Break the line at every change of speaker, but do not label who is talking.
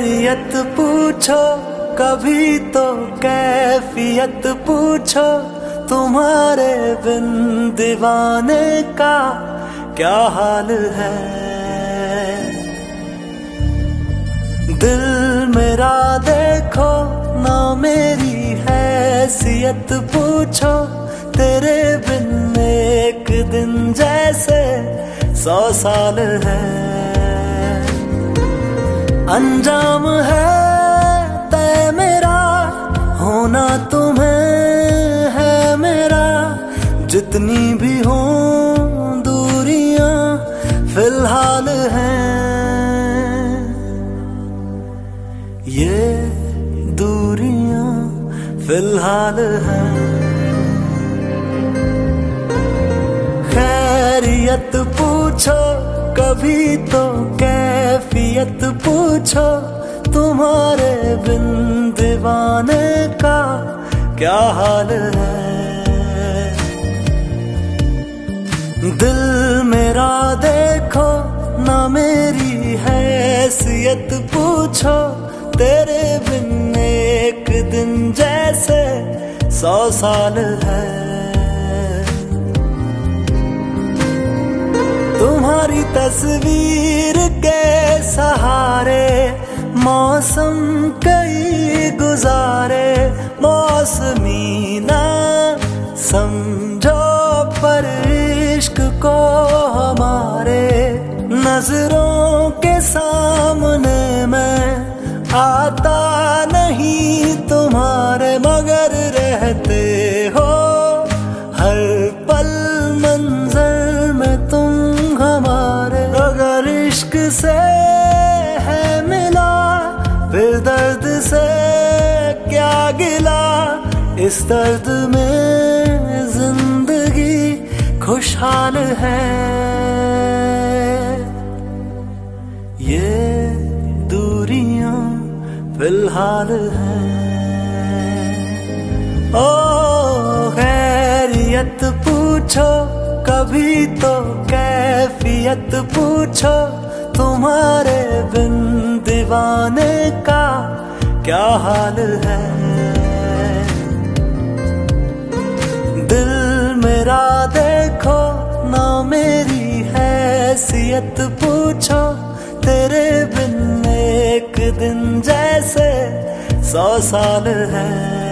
खैरियत पूछो कभी तो कैफियत पूछो, तुम्हारे बिन दीवाने का क्या हाल है। दिल मेरा देखो ना मेरी हैसियत पूछो, तेरे बिन एक दिन जैसे 100 साल है। अंजाम है तय मेरा, होना तुम्हें है मेरा, जितनी भी हो दूरियां फिलहाल हैं। ये दूरियां फिलहाल हैं। खैरियत पूछो कभी तो कैफियत पूछो, तुम्हारे बिन दीवाने का क्या हाल है। दिल मेरा देखो ना मेरी हैसियत पूछो, तेरे बिन एक दिन जैसे 100 साल है। तुम्हारी तस्वीर के सहारे मौसम कई गुजारे, मौसमी ना समझो पर इश्क को हमारे। नजरों के सामने मैं आता नहीं तुम्हारे, मगर रहते हो हर पल मंजर में तुम हमारे। अगर इश्क से है मिला फिर दर्द से क्या गिला, इस दर्द में जिंदगी खुशहाल है। ये दूरियां फिलहाल हैं। ओ खैरियत पूछो कभी तो कैफियत पूछो, तुम्हारे बिन दीवाने का क्या हाल है। दिल मेरा देखो ना मेरी हैसियत पूछो, तेरे बिन एक दिन जैसे 100 साल है।